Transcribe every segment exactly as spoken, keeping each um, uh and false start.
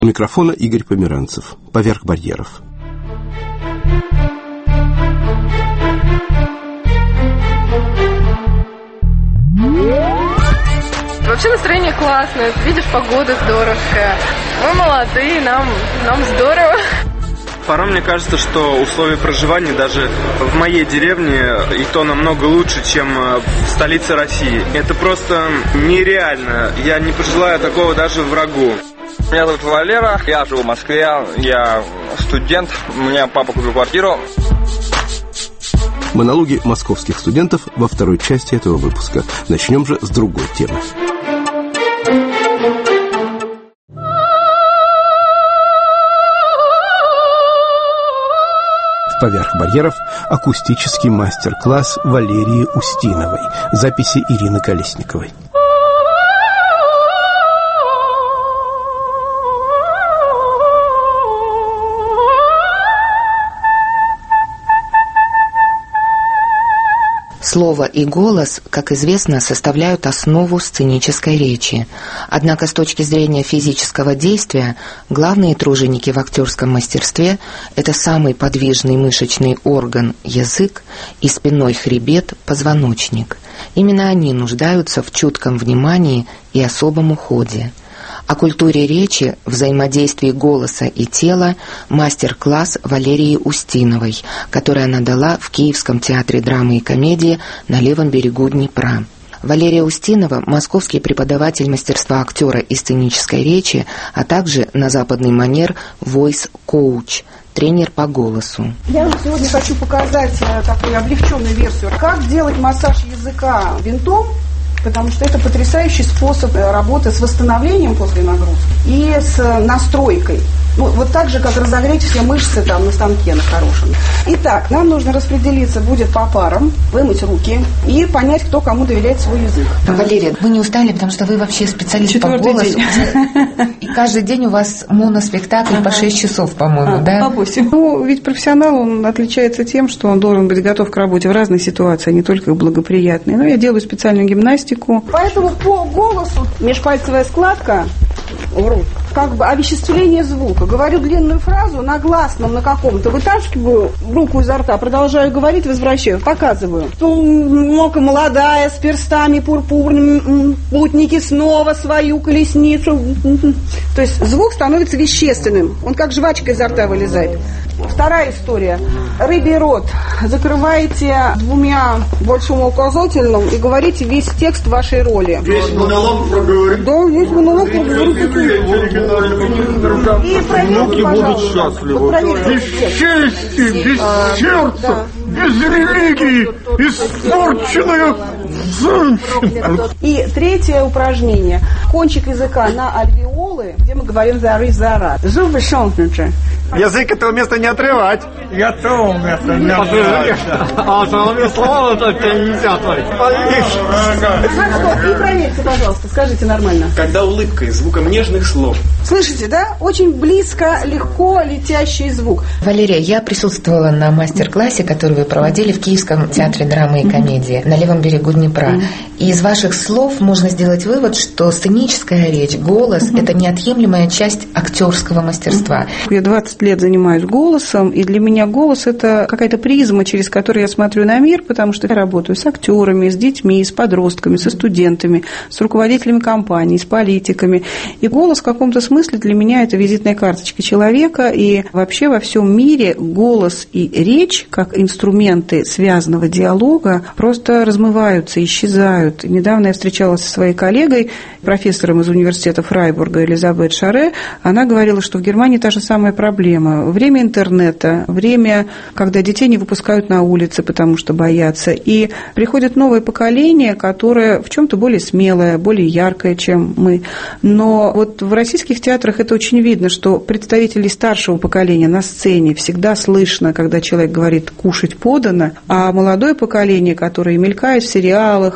У микрофона Игорь Померанцев. «Поверх барьеров». Вообще настроение классное. Видишь, погода здоровская. Мы молодые, нам, нам здорово. Порой мне кажется, что условия проживания даже в моей деревне и то намного лучше, чем в столице России. Это просто нереально. Я не пожелаю такого даже врагу. Меня зовут Валера, я живу в Москве, я студент, у меня папа купил квартиру. Монологи московских студентов во второй части этого выпуска. Начнем же с другой темы. «Поверх барьеров» акустический мастер-класс Валерии Устиновой. Записи Ирины Колесниковой. Слово и голос, как известно, составляют основу сценической речи. Однако с точки зрения физического действия, главные труженики в актерском мастерстве – это самый подвижный мышечный орган – язык и спинной хребет – позвоночник. Именно они нуждаются в чутком внимании и особом уходе. О культуре речи, взаимодействии голоса и тела мастер-класс Валерии Устиновой, который она дала в Киевском театре драмы и комедии на левом берегу Днепра. Валерия Устинова – московский преподаватель мастерства актера и сценической речи, а также на западный манер voice-коуч, тренер по голосу. Я вам сегодня хочу показать такую облегченную версию, как делать массаж языка винтом, потому что это потрясающий способ работы с восстановлением после нагрузки и с настройкой. Ну, вот так же, как разогреть все мышцы там на станке на хорошем. Итак, нам нужно распределиться будет по парам, вымыть руки и понять, кто кому доверяет свой язык. Валерия, вы не устали, потому что вы вообще специалист Четвертый по голосу. День. И каждый день у вас моноспектакль ага. по шесть часов, по-моему, а, да? По восемь. Ну, ведь профессионал, он отличается тем, что он должен быть готов к работе в разной ситуации, не только благоприятной. Но я делаю специальную гимнастику. Поэтому по голосу межпальцевая складка в рот, как бы овеществление звука. Говорю длинную фразу на гласном, на каком-то, вытаскиваю руку изо рта, продолжаю говорить, возвращаю, показываю. Мока молодая, с перстами пурпурными, путники снова свою колесницу. То есть звук становится вещественным. Он как жвачка изо рта вылезает. Вторая история. Рыбий рот. Закрываете двумя большим указательным и говорите весь текст вашей роли. Весь монолог проговорить. Да, весь монолог проговорить. И проверьте, пожалуйста. Вот проверьте. Без чести, без а, сердца, да. без религии, испорченная женщина. И третье упражнение. Кончик языка на альвеолы, где мы говорим за ры, за ра. Зубы щелкнуты. Язык этого места не отрывать. Я того места не отрывать. А самые слова только нельзя творить. И проверьте, пожалуйста, скажите нормально. Когда улыбка и звуком нежных слов. Слышите, да? Очень близко, легко летящий звук. Валерия, я присутствовала на мастер-классе, который вы проводили в Киевском театре драмы и комедии на левом берегу Днепра. И из ваших слов можно сделать вывод, что сценическая речь, голос – это неотъемлемая часть актерского мастерства. Я двадцать лет занимаюсь голосом, и для меня голос – это какая-то призма, через которую я смотрю на мир, потому что я работаю с актерами, с детьми, с подростками, со студентами, с руководителями компаний, с политиками. И голос в каком-то смысле для меня – это визитная карточка человека, и вообще во всем мире голос и речь, как инструменты связанного диалога, просто размываются, исчезают. Недавно я встречалась со своей коллегой, профессором из университета Фрайбурга Элизабет Шаре. Она говорила, что в Германии та же самая проблема. Время интернета, время, когда детей не выпускают на улицы, потому что боятся. И приходит новое поколение, которое в чем-то более смелое, более яркое, чем мы. Но вот в российских театрах это очень видно, что представителей старшего поколения на сцене всегда слышно, когда человек говорит «кушать подано», а молодое поколение, которое мелькает в сериалах и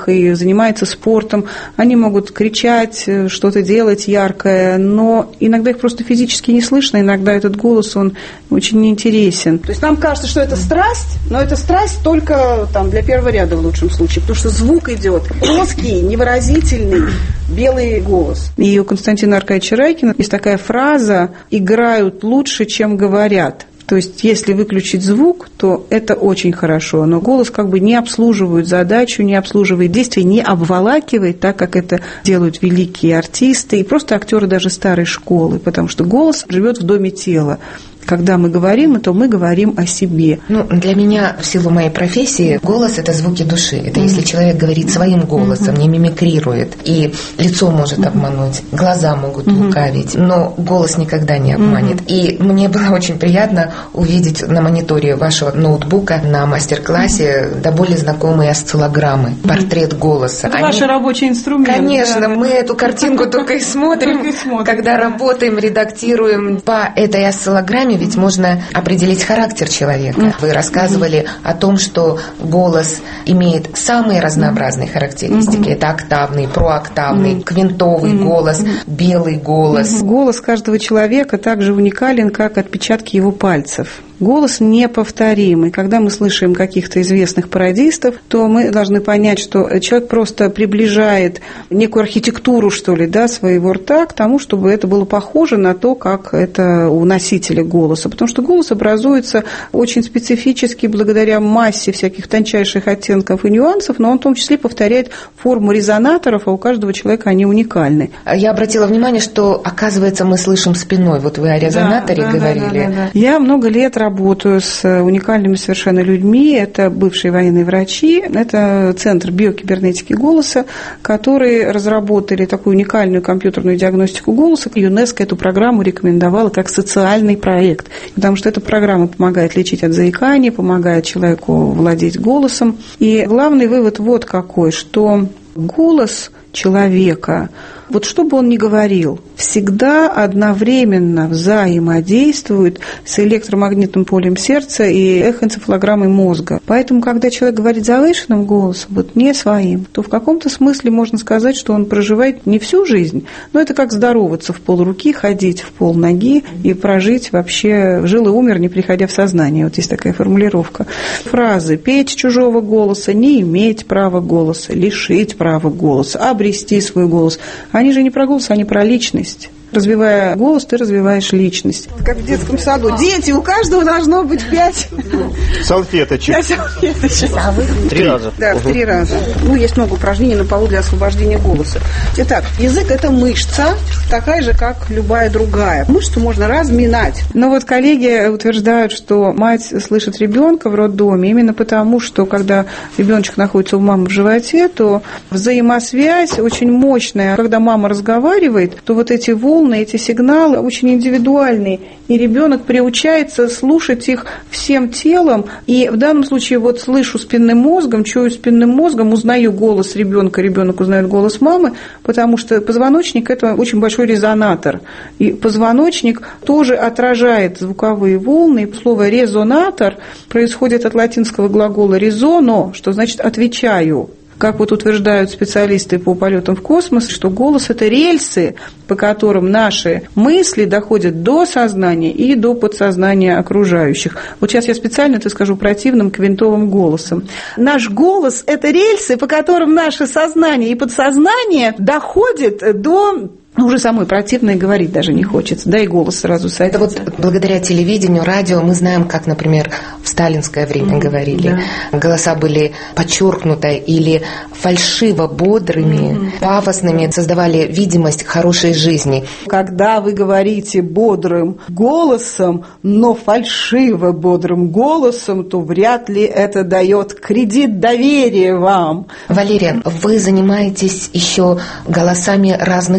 занимается спортом, они могут кричать, что-то делать яркое, но иногда их просто физически не слышно, иногда этот голос, он очень неинтересен. То есть нам кажется, что это страсть, но это страсть только там, для первого ряда в лучшем случае, потому что звук идет плоский, невыразительный, белый голос. И у Константина Аркадьевича Райкина есть такая фраза «играют лучше, чем говорят». То есть, если выключить звук, то это очень хорошо, но голос как бы не обслуживает задачу, не обслуживает действие, не обволакивает, так как это делают великие артисты и просто актеры даже старой школы, потому что голос живет в доме тела. Когда мы говорим, то мы говорим о себе. Ну, для меня, в силу моей профессии, голос – это звуки души. Это mm-hmm. если человек говорит своим голосом, mm-hmm. не мимикрирует, и лицо может mm-hmm. обмануть, глаза могут mm-hmm. лукавить, но голос никогда не обманет. Mm-hmm. И мне было очень приятно увидеть на мониторе вашего ноутбука на мастер-классе mm-hmm. до более знакомые осциллограммы, mm-hmm. портрет голоса. Это Они... ваш рабочий инструмент. Конечно, да. мы эту картинку только и смотрим, когда работаем, редактируем по этой осциллограмме. Ведь можно определить характер человека. Вы рассказывали о том, что голос имеет самые разнообразные характеристики. Это октавный, прооктавный, квинтовый голос, белый голос. Голос каждого человека также уникален, как отпечатки его пальцев. Голос неповторимый. Когда мы слышим каких-то известных пародистов, то мы должны понять, что человек просто приближает некую архитектуру, что ли, да, своего рта к тому, чтобы это было похоже на то, как это у носителя голоса. Потому что голос образуется очень специфически благодаря массе всяких тончайших оттенков и нюансов, но он в том числе повторяет форму резонаторов, а у каждого человека они уникальны. Я обратила внимание, что, оказывается, мы слышим спиной. Вот вы о резонаторе да, говорили. Да, да, да, да. Я много лет работаю с уникальными совершенно людьми. Это бывшие военные врачи, это Центр биокибернетики голоса, которые разработали такую уникальную компьютерную диагностику голоса. ЮНЕСКО эту программу рекомендовала как социальный проект, потому что эта программа помогает лечить от заикания, помогает человеку владеть голосом. И главный вывод вот какой, что голос человека, вот что бы он ни говорил, всегда одновременно взаимодействует с электромагнитным полем сердца и эхоэнцефалограммой мозга. Поэтому, когда человек говорит завышенным голосом, вот не своим, то в каком-то смысле можно сказать, что он проживает не всю жизнь, но это как здороваться в полруки, ходить в полноги и прожить вообще жил и умер, не приходя в сознание. Вот есть такая формулировка. Фразы «петь чужого голоса», «не иметь права голоса», «лишить права голоса», «обрести свой голос». Они же не про голос, они про личность. Развивая голос, ты развиваешь личность. Как в детском саду. Дети, у каждого должно быть пять салфеточек. Пять салфеточек. Три раза. Да, в три раза. Ну, есть много упражнений на полу для освобождения голоса. Итак, язык – это мышца, такая же, как любая другая. Мышцу можно разминать. Но вот коллеги утверждают, что мать слышит ребенка в роддоме именно потому, что когда ребеночек находится у мамы в животе, то взаимосвязь очень мощная. Когда мама разговаривает, то вот эти волны, эти сигналы очень индивидуальные, и ребенок приучается слушать их всем телом, и в данном случае вот слышу спинным мозгом, чую спинным мозгом, узнаю голос ребенка, ребенок узнает голос мамы, потому что позвоночник – это очень большой резонатор, и позвоночник тоже отражает звуковые волны, и слово «резонатор» происходит от латинского глагола «резоно», что значит «отвечаю». Как вот утверждают специалисты по полетам в космос, что голос – это рельсы, по которым наши мысли доходят до сознания и до подсознания окружающих. Вот сейчас я специально это скажу противным квинтовым голосом. Наш голос – это рельсы, по которым наше сознание и подсознание доходят до... Уже самой противно и говорить даже не хочется, да и голос сразу садится. Это вот благодаря телевидению, радио мы знаем, как, например, в сталинское время mm-hmm. говорили. Да. Голоса были подчеркнуто или фальшиво бодрыми, mm-hmm. пафосными, создавали видимость хорошей жизни. Когда вы говорите бодрым голосом, но фальшиво бодрым голосом, то вряд ли это дает кредит доверия вам. Валерия, вы занимаетесь еще голосами разных стилей.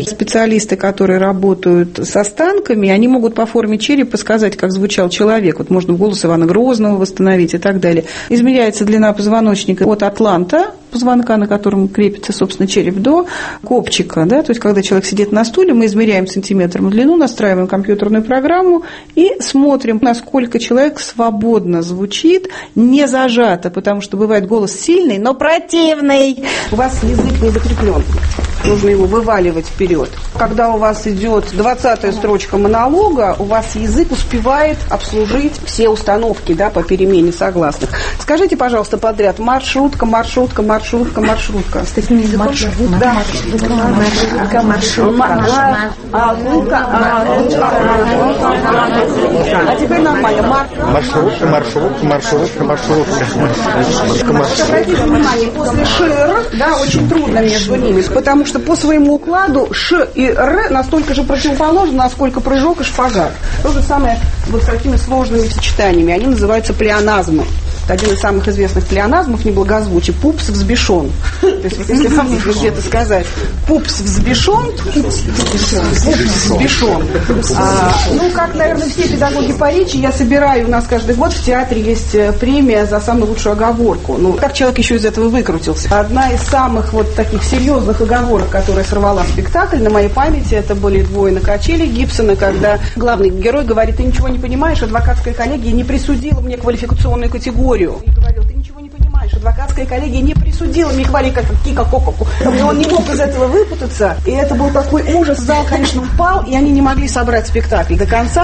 речь. Специалисты, которые работают с останками, они могут по форме черепа сказать, как звучал человек. Вот можно голос Ивана Грозного восстановить и так далее. Измеряется длина позвоночника от атланта, позвонка, на котором крепится, собственно, череп, до копчика. Да? То есть, когда человек сидит на стуле, мы измеряем сантиметром длину, настраиваем компьютерную программу и смотрим, насколько человек свободно звучит, не зажато, потому что бывает голос сильный, но противный. У вас язык не закреплен. Нужно его вываливать вперед. Когда у вас идет двадцатая строчка монолога, у вас язык успевает обслужить все установки, да, по перемене согласных. Скажите, пожалуйста, подряд: маршрутка, маршрутка, маршрутка, маршрутка. С таким языком? Маршрутка, да. Маршрутка, маршрутка. А ну-ка, а ну-ка. А теперь нормально. Маршрутка, маршрутка, маршрутка, маршрутка. Обратите внимание, после шир, да, очень трудно между ними, потому что по своему укладу ш и р настолько же противоположны, насколько прыжок и шпагат. То же самое вот с такими сложными сочетаниями. Они называются плеоназмы. Это один из самых известных плеоназмов, неблагозвучий. Пупс взбешен. То есть вот если вам нужно где-то сказать пупс взбешен, пупс взбешен. А, ну, как, наверное, все педагоги по речи, я собираю, у нас каждый год в театре есть премия за самую лучшую оговорку. Ну, как человек еще из этого выкрутился? Одна из самых вот таких серьезных оговорок, которая сорвала спектакль на моей памяти, это были «Двое на качели» Гибсона, когда главный герой говорит: ты ничего не понимаешь, адвокатская коллегия не присудила мне квалификационную категорию. И говорил: ты ничего не понимаешь, адвокатская коллегия не присудила мне квалификацию, кика коку. И он не мог из этого выпутаться, и это был такой ужас. Зал, конечно, упал, и они не могли собрать спектакль до конца.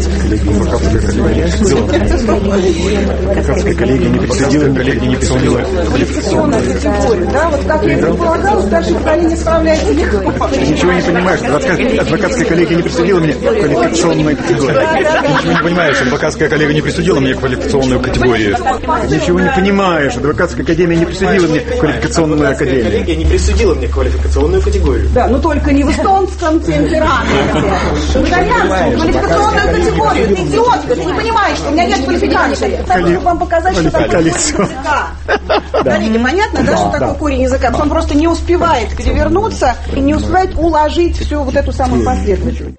Адвокатская коллегия не присудила, коллегия не присудила квалификационную категорию. Да, вот как я предполагала, старшее поколение справляется легко. Ничего не понимаешь, адвокатская коллегия не присудила мне квалификационную категорию. Ничего не понимаешь, адвокатская коллегия не присудила мне квалификационную категорию. Ничего не понимаешь, адвокатская академия не присудила мне квалификационную академию. Коллегия не присудила мне квалификационную категорию. Да, но только не в эстонском темпераменте. В итальянском квалификационную категорию. Ты идиотка, ты не понимаешь, что у меня нет квалификации. Я могу вам показать, что такое корень языка. Коллеги, понятно, да, что такое корень языка? Он просто не успевает перевернуться и не успевает уложить всю вот эту самую последовательность.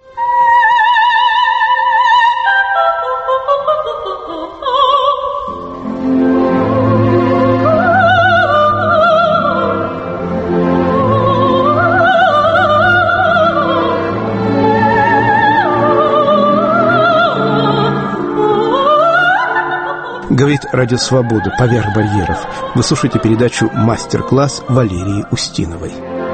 Говорит Радио Свобода, поверх барьеров. Вы слушаете передачу «Мастер-класс» Валерии Устиновой.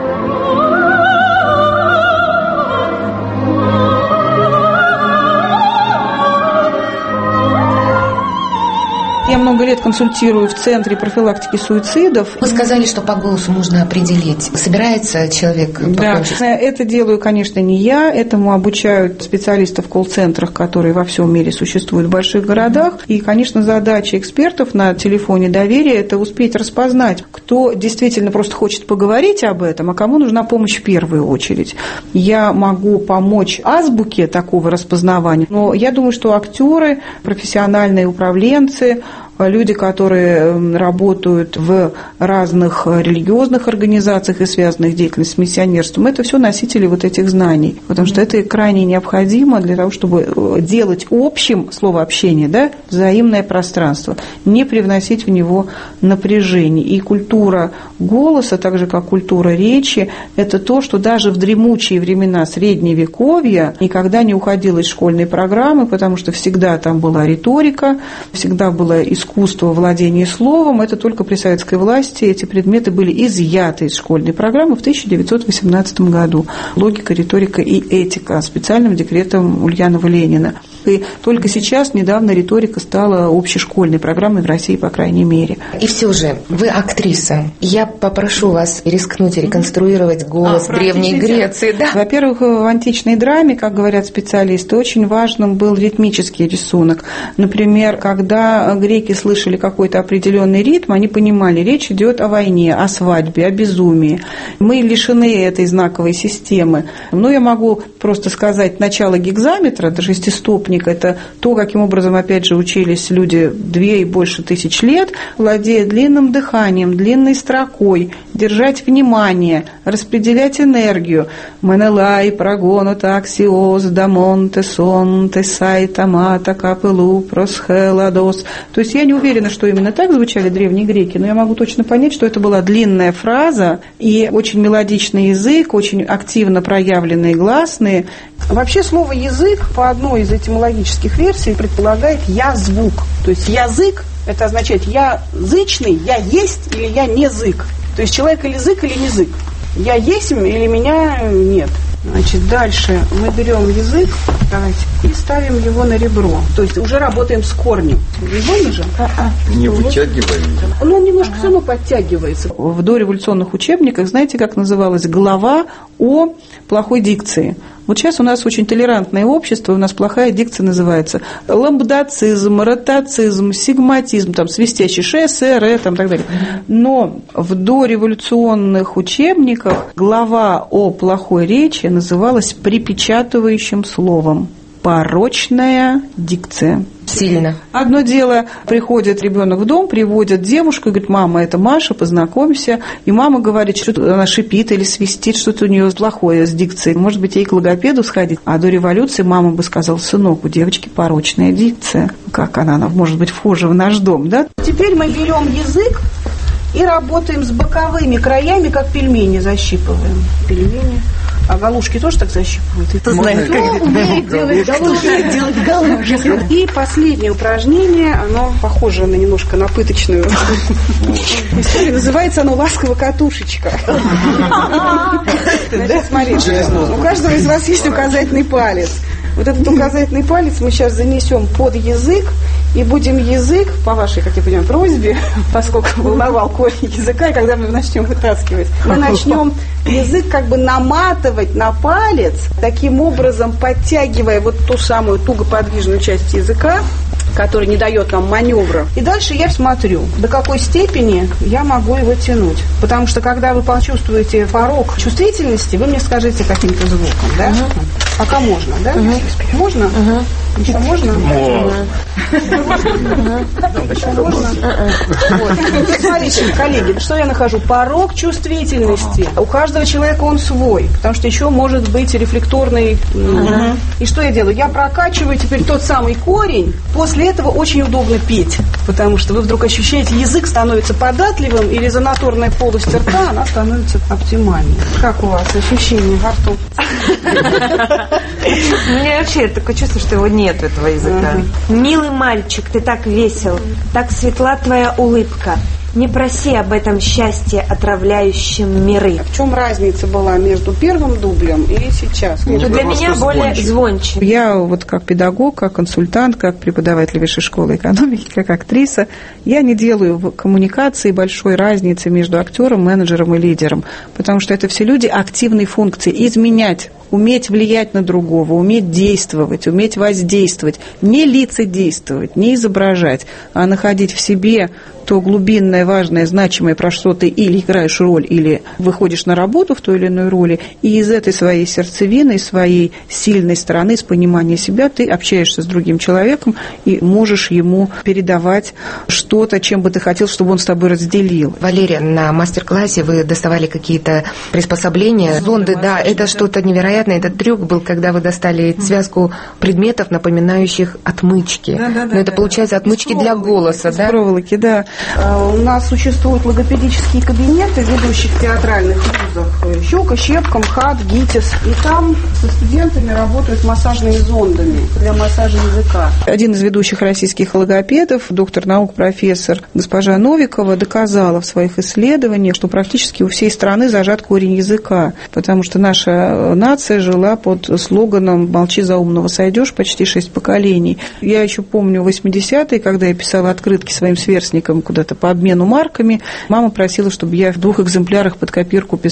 Я много лет консультирую в Центре профилактики суицидов. Вы сказали, что по голосу можно определить, собирается человек покончить. Да, это делаю, конечно, не я. Этому обучают специалистов в колл-центрах, которые во всем мире существуют в больших городах. И, конечно, задача экспертов на телефоне доверия – это успеть распознать, кто действительно просто хочет поговорить об этом, а кому нужна помощь в первую очередь. Я могу помочь азбуке такого распознавания, но я думаю, что актеры, профессиональные управленцы, люди, которые работают в разных религиозных организациях и связанных деятельностью с миссионерством, это все носители вот этих знаний, потому что это крайне необходимо для того, чтобы делать общим слово общение, да, взаимное пространство, не привносить в него напряжение. И культура голоса, так же как культура речи, это то, что даже в дремучие времена Средневековья никогда не уходило из школьной программы, потому что всегда там была риторика, всегда было искусство Искусство владения словом, это только при советской власти эти предметы были изъяты из школьной программы в тысяча девятьсот восемнадцатом году. Логика, риторика и этика специальным декретом Ульянова-Ленина. И только сейчас, недавно, риторика стала общешкольной программой в России, по крайней мере. И все же, вы актриса. Я попрошу вас рискнуть реконструировать голос а, Древней Греции. Да? Во-первых, в античной драме, как говорят специалисты, очень важным был ритмический рисунок. Например, когда греки слышали какой-то определенный ритм, они понимали, речь идет о войне, о свадьбе, о безумии. Мы лишены этой знаковой системы. Ну, я могу просто сказать начало гекзаметра, это шестистопник, учебник – это то, каким образом, опять же, учились люди две и больше тысяч лет, владея длинным дыханием, длинной строкой, держать внимание, распределять энергию. Менелай, прогону, таксиоз, дамон, тесон, тесай, тамата, капелу, просхеладос. То есть я не уверена, что именно так звучали древние греки, но я могу точно понять, что это была длинная фраза и очень мелодичный язык, очень активно проявленные гласные. Вообще слово «язык» по одной из этимологических версий предполагает «я-звук». То есть язык – это означает «я зычный», «я есть» или «я не зык». То есть человек или зык, или не зык. «Я есть» или «меня» нет. Значит, дальше мы берем язык, давайте, и ставим его на ребро. То есть уже работаем с корнем. Видно же? Не вытягиваем. Ну, он немножко все равно подтягивается. В дореволюционных учебниках, знаете, как называлась глава о плохой дикции? Вот сейчас у нас очень толерантное общество, у нас плохая дикция называется ламбдацизм, ротацизм, сигматизм, там, свистящий ш, с, р, там, так далее. Но в дореволюционных учебниках глава о плохой речи называлась припечатывающим словом. Порочная дикция. Сильно. Одно дело, приходит ребенок в дом, приводит девушку и говорит: мама, это Маша, познакомься. И мама говорит, что она шипит или свистит, что-то у нее плохое с дикцией. Может быть, ей к логопеду сходить. А до революции мама бы сказала: сынок, у девочки порочная дикция. Как она, она может быть вхожа в наш дом, да? Теперь мы берем язык и работаем с боковыми краями, как пельмени защипываем. Пельмени. А галушки тоже так защипывают? Ты знаешь, как умеет делать галушки. делать галушки. И последнее упражнение, оно похоже на немножко на пыточную историю. Называется оно «Ласково катушечка». Значит, смотрите, у каждого из вас есть указательный палец. Вот этот указательный палец мы сейчас занесем под язык и будем язык, по вашей, как я понимаю, просьбе, поскольку волновал корень языка, и когда мы начнем вытаскивать, мы начнем язык как бы наматывать на палец, таким образом подтягивая вот ту самую тугоподвижную часть языка, который не дает нам маневра. И дальше я смотрю, до какой степени я могу его тянуть. Потому что, когда вы почувствуете порог чувствительности, вы мне скажите каким-то звуком, да? Угу. Пока можно, да? Угу. Можно? Угу. Еще можно? Можно. Еще можно? Смотрите, коллеги, что я нахожу? Порог чувствительности. У каждого человека он свой, потому что еще может быть рефлекторный. И что я делаю? Я прокачиваю теперь тот самый корень. После этого очень удобно петь, потому что вы вдруг ощущаете, язык становится податливым, и резонаторная полость рта, она становится оптимальной. Как у вас ощущение во рту? У меня вообще такое чувство, что его нет, этого языка. Милый мальчик, ты так весел, так светла твоя улыбка. Не проси об этом счастье, отравляющем миры. В чем разница была между первым дублем и сейчас? Ну, для меня более звонче. Я вот как педагог, как консультант, как преподаватель Высшей школы экономики, как актриса, я не делаю в коммуникации большой разницы между актером, менеджером и лидером, потому что это все люди активной функции. Изменять, уметь влиять на другого, уметь действовать, уметь воздействовать, не лицедействовать, не изображать, а находить в себе то глубинное, важное, значимое, про что ты или играешь роль, или выходишь на работу в той или иной роли, и из этой своей сердцевины, своей сильной стороны, с понимания себя, ты общаешься с другим человеком и можешь ему передавать что-то, чем бы ты хотел, чтобы он с тобой разделил. Валерия, на мастер-классе вы доставали какие-то приспособления, зонды, да, это что-то невероятное. Этот трюк был, когда вы достали связку предметов, напоминающих отмычки. Да, да, да, Но это, да, получается, отмычки для голоса, да? Проволоки, да. У нас существуют логопедические кабинеты в ведущих театральных вузах. Щука, Щепка, МХАТ, ГИТИС. И там со студентами работают массажными зондами для массажа языка. Один из ведущих российских логопедов, доктор наук, профессор госпожа Новикова, доказала в своих исследованиях, что практически у всей страны зажат корень языка, потому что наша нация жила под слоганом «Молчи, за умного сойдешь» почти шесть поколений. Я еще помню восьмидесятые, когда я писала открытки своим сверстникам куда-то по обмену марками. Мама просила, чтобы я в двух экземплярах под копирку писала совершенно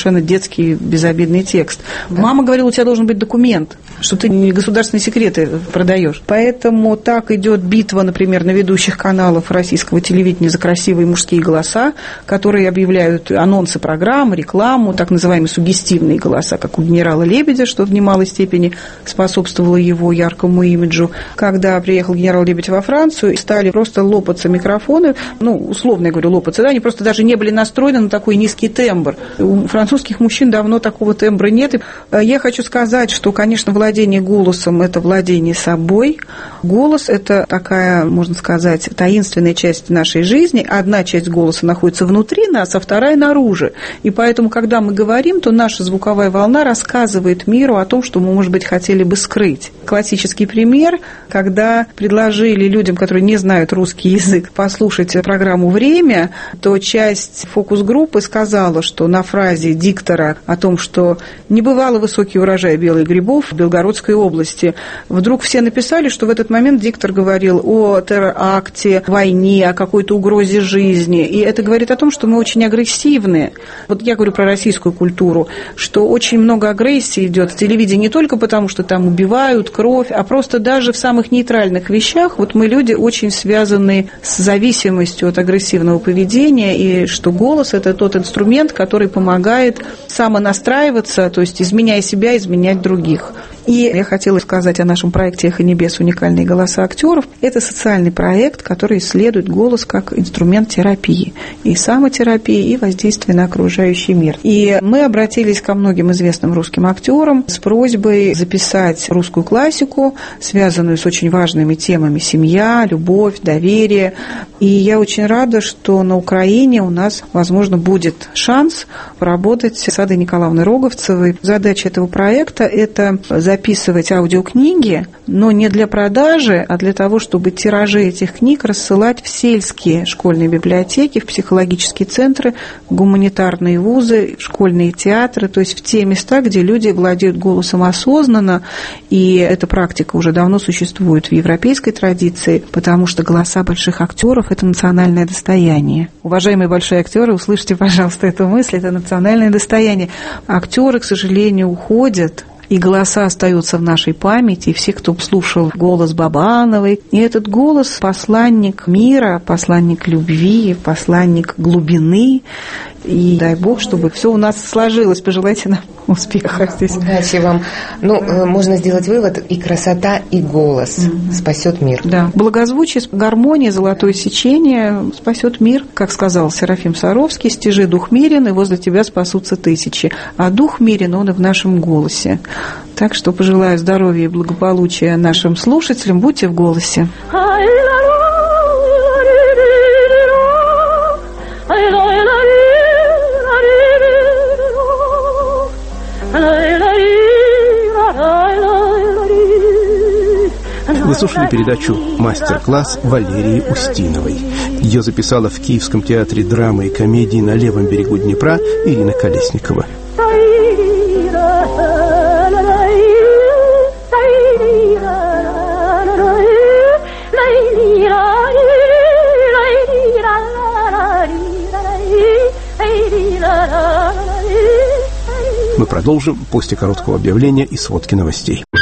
совершенно детский безобидный текст. Мама говорила, у тебя должен быть документ, что ты не государственные секреты продаешь. Поэтому так идет битва, например, на ведущих каналах российского телевидения за красивые мужские голоса, которые объявляют анонсы программ, рекламу, так называемые суггестивные голоса, как у генерала Лебедя, что в немалой степени способствовало его яркому имиджу. Когда приехал генерал Лебедь во Францию, стали просто лопаться микрофоны, ну, условно я говорю, лопаться, да, они просто даже не были настроены на такой низкий тембр. У французских мужчин давно такого тембра нет. И я хочу сказать, что, конечно, владение голосом – это владение собой. Голос – это такая, можно сказать, таинственная часть нашей жизни. Одна часть голоса находится внутри нас, а вторая наружу. И поэтому, когда мы говорим, то наша звуковая волна рассказывает миру о том, что мы, может быть, хотели бы скрыть. Классический пример, когда предложили людям, которые не знают русский язык, послушать программу «Время», то часть фокус-группы сказала, что на фразе диктора о том, что не бывало высокий урожай белых грибов в Белгородской области, вдруг все написали, что в этот момент диктор говорил о теракте, войне, о какой-то угрозе жизни. И это говорит о том, что мы очень агрессивны. Вот я говорю про российскую культуру, что очень много агрессии идет в телевидении не только потому, что там убивают, кровь, а просто даже в самых нейтральных вещах. Вот мы люди очень связаны с зависимостью от агрессивного поведения, и что голос – это тот инструмент, который помогает самонастраиваться, то есть, изменяя себя, изменять других. И я хотела сказать о нашем проекте «Эхо небес. Уникальные голоса актеров». Это социальный проект, который исследует голос как инструмент терапии. И самотерапии, и воздействия на окружающий мир. И мы обратились ко многим известным русским актерам с просьбой записать русскую классику, связанную с очень важными темами: семья, любовь, доверие. И я очень рада, что на Украине у нас, возможно, будет шанс поработать с Адой Николаевной Роговцевой. Задача этого проекта – это записывать аудиокниги, но не для продажи, а для того, чтобы тиражи этих книг рассылать в сельские школьные библиотеки, в психологические центры, гуманитарные вузы, школьные театры, то есть в те места, где люди владеют голосом осознанно, и эта практика уже давно существует в европейской традиции, потому что голоса больших актеров – это национальное достояние. Уважаемые большие актеры, услышьте, пожалуйста, эту мысль, это национальное достояние. Актеры, к сожалению, уходят, и голоса остаются в нашей памяти, и все, кто слушал голос Бабановой. И этот голос – посланник мира, посланник любви, посланник глубины. И дай Бог, чтобы все у нас сложилось. Пожелайте нам успеха здесь. Удачи вам. Ну, можно сделать вывод: и красота, и голос mm-hmm. спасет мир. Да. Благозвучие, гармония, золотое сечение спасет мир. Как сказал Серафим Саровский: стяжи дух мирен, и возле тебя спасутся тысячи. А дух мирен, он и в нашем голосе. Так что пожелаю здоровья и благополучия нашим слушателям. Будьте в голосе. Вы слушали передачу «Мастер-класс» Валерии Устиновой. Ее записала в Киевском театре драмы и комедии на левом берегу Днепра Ирина Колесникова. Мы продолжим после короткого объявления и сводки новостей.